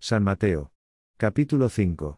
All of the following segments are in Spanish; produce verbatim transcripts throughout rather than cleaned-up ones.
San Mateo. Capítulo cinco.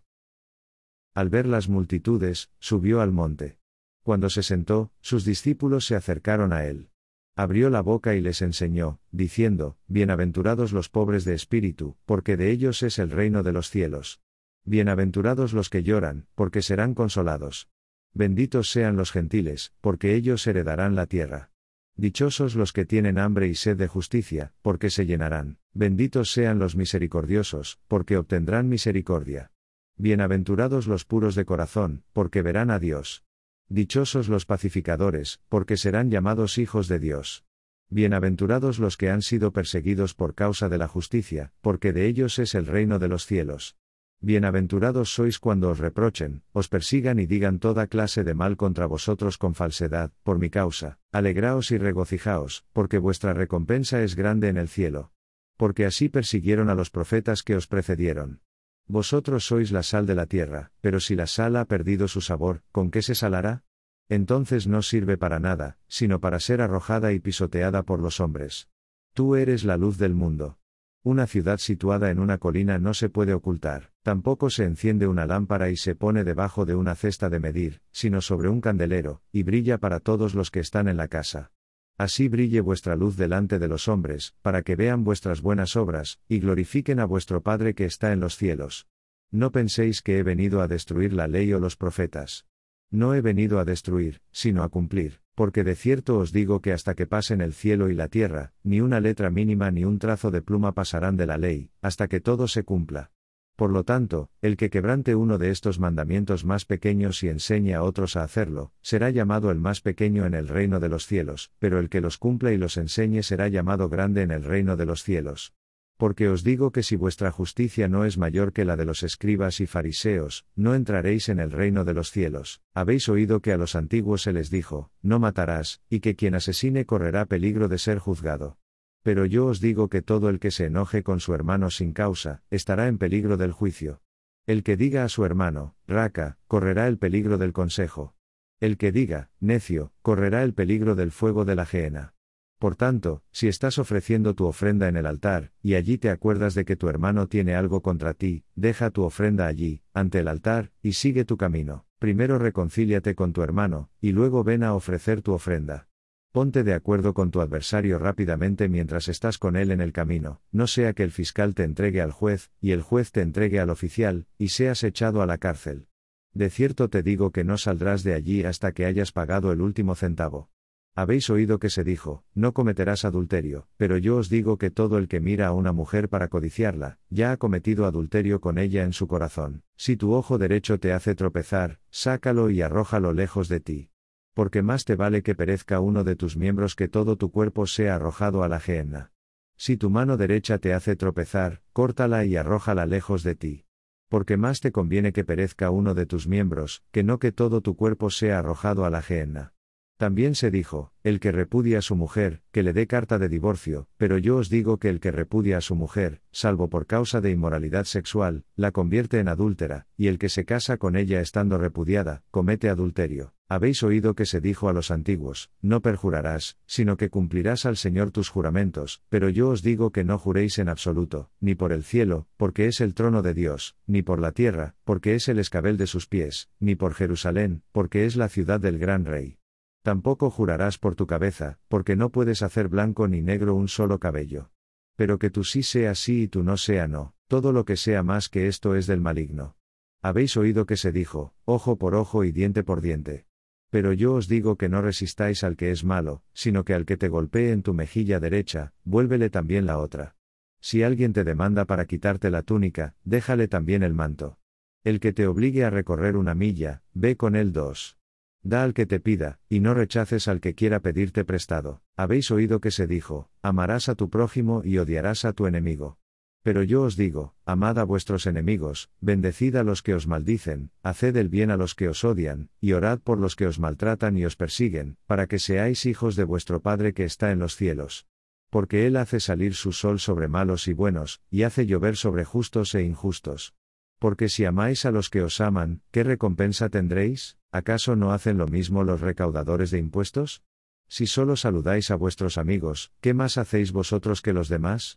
Al ver las multitudes, subió al monte. Cuando se sentó, sus discípulos se acercaron a él. Abrió la boca y les enseñó, diciendo, Bienaventurados los pobres de espíritu, porque de ellos es el reino de los cielos. Bienaventurados los que lloran, porque serán consolados. Benditos sean los gentiles, porque ellos heredarán la tierra. Dichosos los que tienen hambre y sed de justicia, porque se llenarán. Benditos sean los misericordiosos, porque obtendrán misericordia. Bienaventurados los puros de corazón, porque verán a Dios. Dichosos los pacificadores, porque serán llamados hijos de Dios. Bienaventurados los que han sido perseguidos por causa de la justicia, porque de ellos es el reino de los cielos. Bienaventurados sois cuando os reprochen, os persigan y digan toda clase de mal contra vosotros con falsedad, por mi causa. Alegraos y regocijaos, porque vuestra recompensa es grande en el cielo. Porque así persiguieron a los profetas que os precedieron. Vosotros sois la sal de la tierra, pero si la sal ha perdido su sabor, ¿con qué se salará? Entonces no sirve para nada, sino para ser arrojada y pisoteada por los hombres. Tú eres la luz del mundo. Una ciudad situada en una colina no se puede ocultar, tampoco se enciende una lámpara y se pone debajo de una cesta de medir, sino sobre un candelero, y brilla para todos los que están en la casa. Así brille vuestra luz delante de los hombres, para que vean vuestras buenas obras, y glorifiquen a vuestro Padre que está en los cielos. No penséis que he venido a destruir la ley o los profetas. No he venido a destruir, sino a cumplir, porque de cierto os digo que hasta que pasen el cielo y la tierra, ni una letra mínima ni un trazo de pluma pasarán de la ley, hasta que todo se cumpla. Por lo tanto, el que quebrante uno de estos mandamientos más pequeños y enseñe a otros a hacerlo, será llamado el más pequeño en el reino de los cielos, pero el que los cumpla y los enseñe será llamado grande en el reino de los cielos. Porque os digo que si vuestra justicia no es mayor que la de los escribas y fariseos, no entraréis en el reino de los cielos. Habéis oído que a los antiguos se les dijo, no matarás, y que quien asesine correrá peligro de ser juzgado. Pero yo os digo que todo el que se enoje con su hermano sin causa, estará en peligro del juicio. El que diga a su hermano, raca, correrá el peligro del consejo. El que diga, necio, correrá el peligro del fuego de la gehenna. Por tanto, si estás ofreciendo tu ofrenda en el altar, y allí te acuerdas de que tu hermano tiene algo contra ti, deja tu ofrenda allí, ante el altar, y sigue tu camino. Primero reconcíliate con tu hermano, y luego ven a ofrecer tu ofrenda. Ponte de acuerdo con tu adversario rápidamente mientras estás con él en el camino, no sea que el fiscal te entregue al juez, y el juez te entregue al oficial, y seas echado a la cárcel. De cierto te digo que no saldrás de allí hasta que hayas pagado el último centavo. Habéis oído que se dijo, no cometerás adulterio, pero yo os digo que todo el que mira a una mujer para codiciarla, ya ha cometido adulterio con ella en su corazón. Si tu ojo derecho te hace tropezar, sácalo y arrójalo lejos de ti. Porque más te vale que perezca uno de tus miembros que todo tu cuerpo sea arrojado a la gehenna. Si tu mano derecha te hace tropezar, córtala y arrójala lejos de ti. Porque más te conviene que perezca uno de tus miembros, que no que todo tu cuerpo sea arrojado a la gehenna. También se dijo, el que repudia a su mujer, que le dé carta de divorcio, pero yo os digo que el que repudia a su mujer, salvo por causa de inmoralidad sexual, la convierte en adúltera, y el que se casa con ella estando repudiada, comete adulterio. Habéis oído que se dijo a los antiguos, no perjurarás, sino que cumplirás al Señor tus juramentos, pero yo os digo que no juréis en absoluto, ni por el cielo, porque es el trono de Dios, ni por la tierra, porque es el escabel de sus pies, ni por Jerusalén, porque es la ciudad del gran rey. Tampoco jurarás por tu cabeza, porque no puedes hacer blanco ni negro un solo cabello. Pero que tú sí sea sí y tú no sea no, todo lo que sea más que esto es del maligno. Habéis oído que se dijo, ojo por ojo y diente por diente. Pero yo os digo que no resistáis al que es malo, sino que al que te golpee en tu mejilla derecha, vuélvele también la otra. Si alguien te demanda para quitarte la túnica, déjale también el manto. El que te obligue a recorrer una milla, ve con él dos. Da al que te pida, y no rechaces al que quiera pedirte prestado. Habéis oído que se dijo, amarás a tu prójimo y odiarás a tu enemigo. Pero yo os digo, amad a vuestros enemigos, bendecid a los que os maldicen, haced el bien a los que os odian, y orad por los que os maltratan y os persiguen, para que seáis hijos de vuestro Padre que está en los cielos. Porque Él hace salir su sol sobre malos y buenos, y hace llover sobre justos e injustos. Porque si amáis a los que os aman, ¿qué recompensa tendréis? ¿Acaso no hacen lo mismo los recaudadores de impuestos? Si solo saludáis a vuestros amigos, ¿qué más hacéis vosotros que los demás?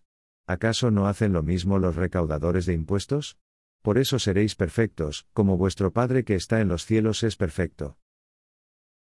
¿Acaso no hacen lo mismo los recaudadores de impuestos? Por eso seréis perfectos, como vuestro Padre que está en los cielos es perfecto.